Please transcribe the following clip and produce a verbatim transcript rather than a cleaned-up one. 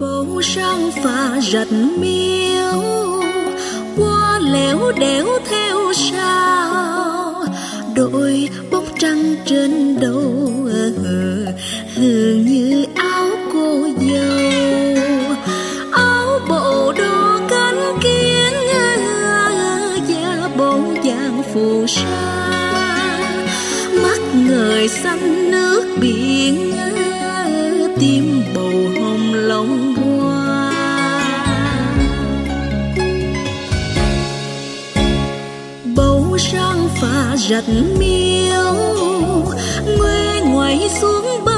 Bầu sang phà rạch miếu, qua lẻo đẻo theo sao, đội bóng trăng trên đầu hường như áo cô dâu. Áo bộ đo cánh kiến da bóng vàng phù sa, mắt ngời xanh nước biển, tim bầu hồng lòng hoa. Bầu sang phà rạch miếu, nguê ngoại xuống